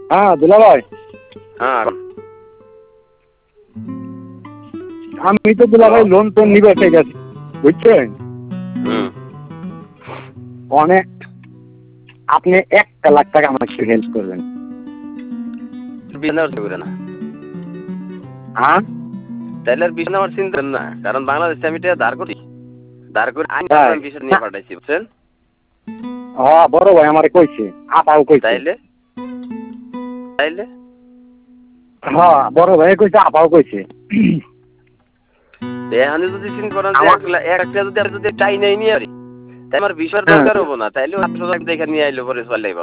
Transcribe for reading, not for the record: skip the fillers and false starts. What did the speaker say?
হ্যাঁ দুলা ভাই, হ্যাঁ আমি তো দুলা ভাই লোন টোন নিবে ঠিক আছে, বুঝছেন? অনেক আপনি 1 লাখ টাকা আমার একটু হেল্প করবেন। না হ্যাঁ তাইলে আর বিষয় আমার চিন্তা না, কারণ বাংলাদেশে আমি এটা ধার করি আমি তাই বিষয় নিয়ে পাঠাইছি, বুঝছেন? হ্যাঁ বড় ভাই আমারে কইছে, আপাও কইছে। তাইলে তাইলে হ্যাঁ বড় ভাই কইছে, আপাও কইছে। এখন যদি চিন্তা করেন যে আমার 1 লাখ যদি চাই নাই নিয়ে আমার বিষয়ের দরকার হবো না, তাইলে দেখে নিয়ে আইলো পরে চলে